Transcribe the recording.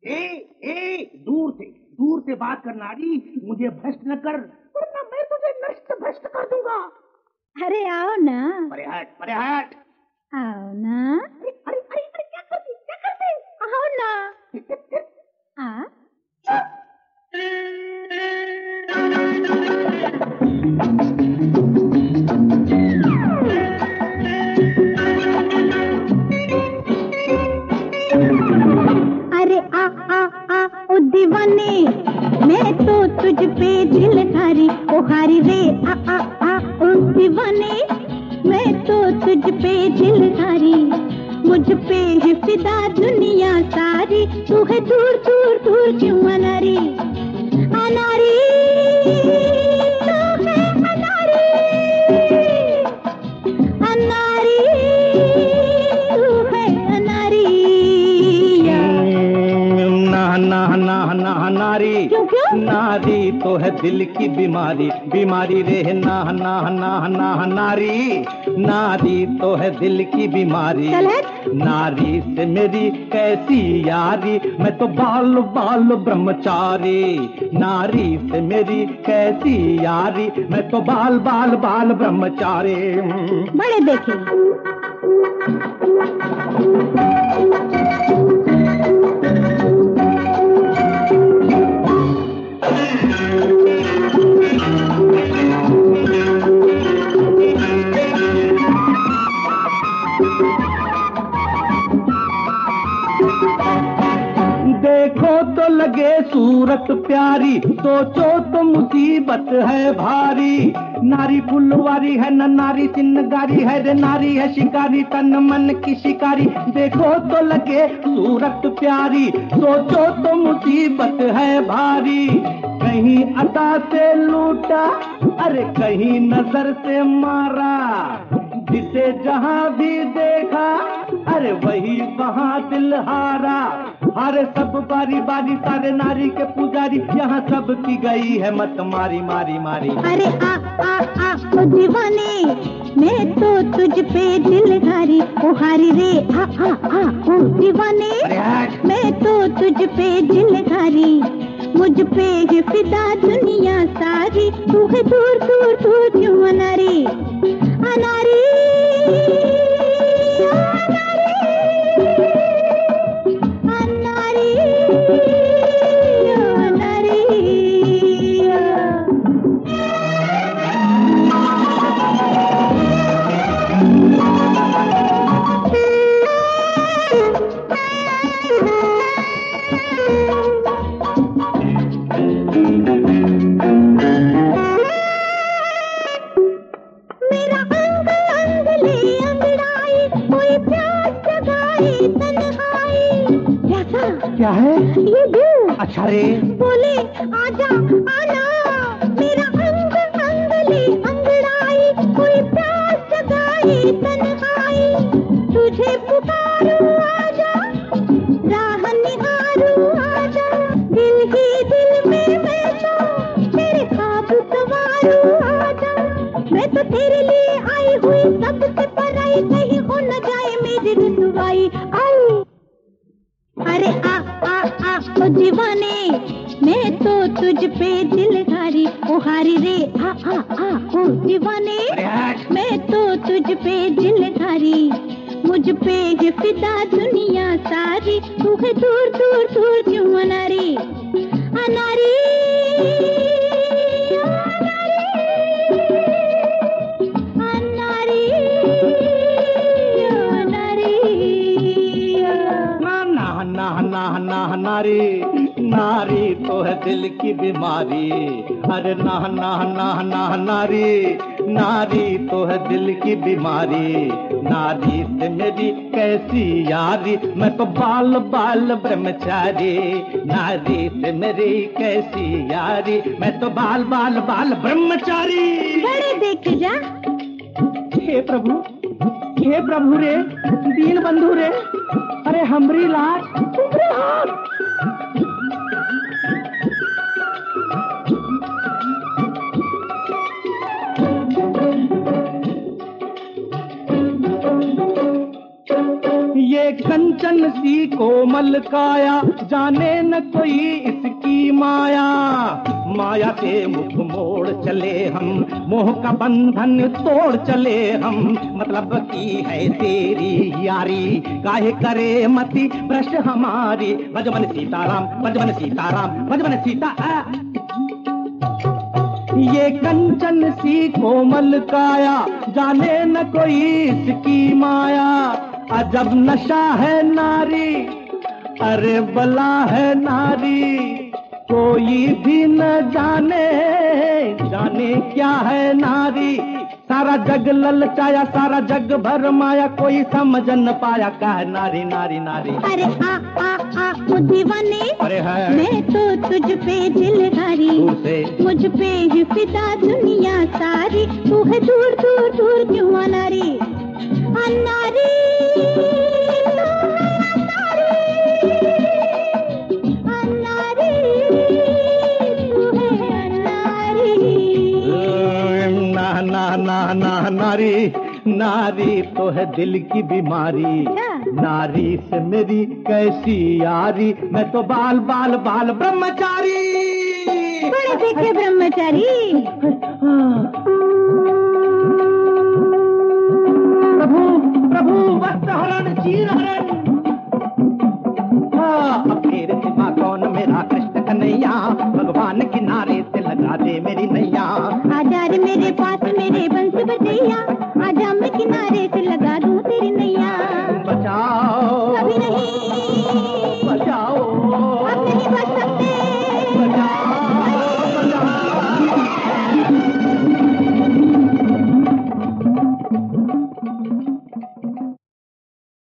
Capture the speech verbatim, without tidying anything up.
ए ए दूर से दूर से बात कर नारी, मुझे भ्रष्ट न कर, वरना मैं तुझे नष्ट भ्रष्ट कर दूंगा। अरे आओ ना। परे हट, परे हट। आओ ना। अरे अरे अरे, अरे क्या करती क्या करती? आओ ना। आ अरे आ आ आ ओ दीवाने, मैं तो तुझ पे दिल धारी, ओ हारी रे आ आ आ ओ दीवाने, मैं तो तुझ पे दिल धारी, मुझ पे है फिदा दुनिया सारी, तू है दूर दूर दूर क्यों अनारी, अनारी तू है अनारी, अनारी तू है अनारी। ना ना ना ना नारी, क्यों क्यों? नारी तो है दिल की बीमारी, बीमारी रे ना ना ना ना नारी, नारी तो है दिल की बीमारी। नारी से मेरी कैसी यारी, मैं तो बाल बाल ब्रह्मचारी, नारी से मेरी कैसी यारी, मैं तो बाल बाल बाल ब्रह्मचारी। बड़े देखे देखो तो लगे सूरत प्यारी, सोचो तो मुसीबत है भारी, नारी फुलवारी है न नारी सिंगारी है रे, नारी है शिकारी तन मन की शिकारी, देखो तो लगे सूरत प्यारी, सोचो तो मुसीबत है भारी, कहीं अदा से लूटा, अरे कहीं नजर से मारा, जिसे जहां भी देखा, अरे वही वहां दिल हारा, अरे सब बारी बारी सारे नारी के पुजारी, यहाँ सब की गई है मत मारी मारी मारी। अरे आ आ आ ओ दीवाने, मैं तो तुझ पे दिल धारी, ओ हारी रे आ आ आ ओ दीवाने, मैं तो तुझ पे दिल धारी, मुझ पे है फिदा दुनिया सारी, तू है दूर दूर दूर क्यों अनारी, अनारी क्या है ये दिल? अच्छा रे बोले आजा आना, मेरा अंग अंग ले अंगड़ाई, कोई प्यास जगाए तन्हाई, तुझे पुकारूं आजा, राह निहारूं आजा, दिल ही दिल में मैं तो तेरे ख्वाब सवारूं आजा, मैं तो तेरे लिए आई हुई सबसे पराई, कहीं हो न जाए मेरी रुसवाई। आई अरे आ आ आ ओ दीवाने, मैं तो तुझ पे दिल धारी, ओ हारी रे आ आ आ ओ दीवाने, मैं तो तुझ पे दिल धारी, मुझ पे है फिदा दुनिया सारी, तू है दूर दूर दूर क्यों अनारी, अनारी नारी, नारी तो है दिल की बीमारी, अरे ना ना ना ना नारी, नारी तो है दिल की बीमारी, नारी से मेरी कैसी यारी, मैं तो बाल बाल ब्रह्मचारी, नारी से मेरी कैसी यारी, मैं तो बाल बाल बाल ब्रह्मचारी। बड़े देख जा। हे प्रभु, हे प्रभु रे, दीन बंधु रे, अरे हमरी लाज तुमरे हाथ। ये कंचन सी सी कोमल काया, जाने न कोई इसकी माया। माया से मुख मोड़ चले हम, मोह का बंधन तोड़ चले हम। मतलब की है तेरी यारी, काहे करे मति भ्रष्ट हमारी। भजमन सीताराम, भजमन सीताराम, भजमन सीता। ये कंचन सी कोमल काया, जाने न कोई इसकी माया। अजब नशा है नारी, अरे बला है नारी, कोई भी न जाने, जाने क्या है नारी। सारा जग ललचाया, सारा जग भर माया, कोई समझ न पाया क्या है नारी नारी नारी। अरे आ आ आ ओ दीवाने, अरे है मैं तो तुझ पे दिलदारी, दूर से मुझ पे ही फिदा दुनिया सारी। तू है दूर दूर दूर क्यों आ नारी, आ नारी, तू है आ नारी, आ नारी, तू है आ नारी। ना ना ना ना नारी, नारी तो है दिल की बीमारी। नारी से मेरी कैसी यारी, मैं तो बाल बाल बाल ब्रह्मचारी। बड़े देखे ब्रह्मचारी। प्रभु प्रभु वस्त्र हरण चीर हरण